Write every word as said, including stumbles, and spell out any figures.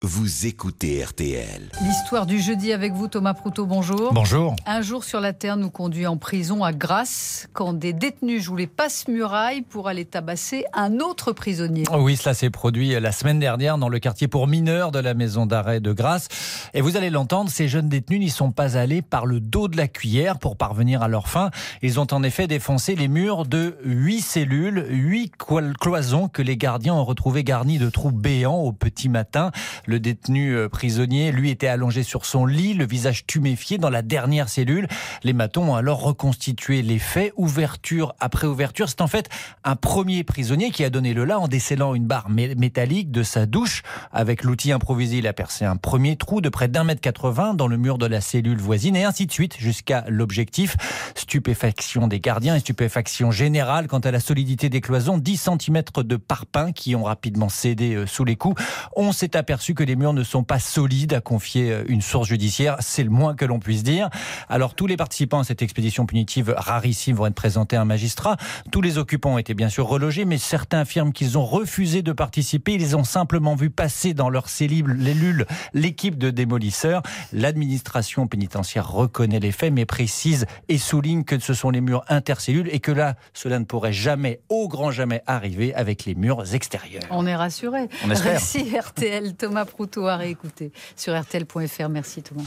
Vous écoutez R T L. L'histoire du jeudi avec vous, Thomas Proutot, bonjour. Bonjour. Un jour sur la terre nous conduit en prison à Grasse, quand des détenus jouent les passe-murailles pour aller tabasser un autre prisonnier. Oui, cela s'est produit la semaine dernière dans le quartier pour mineurs de la maison d'arrêt de Grasse. Et vous allez l'entendre, ces jeunes détenus n'y sont pas allés par le dos de la cuillère pour parvenir à leur fin. Ils ont en effet défoncé les murs de huit cellules, huit cloisons que les gardiens ont retrouvées garnies de trous béants au petit matin. Le détenu prisonnier, lui, était allongé sur son lit, le visage tuméfié dans la dernière cellule. Les matons ont alors reconstitué les faits, ouverture après ouverture. C'est en fait un premier prisonnier qui a donné le là en décellant une barre métallique de sa douche. Avec l'outil improvisé, il a percé un premier trou de près d'un mètre quatre-vingts dans le mur de la cellule voisine et ainsi de suite jusqu'à l'objectif. Stupéfaction des gardiens et stupéfaction générale quant à la solidité des cloisons. dix centimètres de parpaing qui ont rapidement cédé sous les coups. On s'est aperçu que les murs ne sont pas solides, a confié une source judiciaire. C'est le moins que l'on puisse dire. Alors, tous les participants à cette expédition punitive rarissime vont être présentés à un magistrat. Tous les occupants ont été bien sûr relogés, mais certains affirment qu'ils ont refusé de participer. Ils ont simplement vu passer dans leur cellule l'équipe de démolisseurs. L'administration pénitentiaire reconnaît les faits, mais précise et souligne que ce sont les murs intercellules et que là, cela ne pourrait jamais, au grand jamais, arriver avec les murs extérieurs. On est rassurés. On espère. Merci R T L, Thomas Proutot à réécouter sur R T L point F R. Merci Thomas.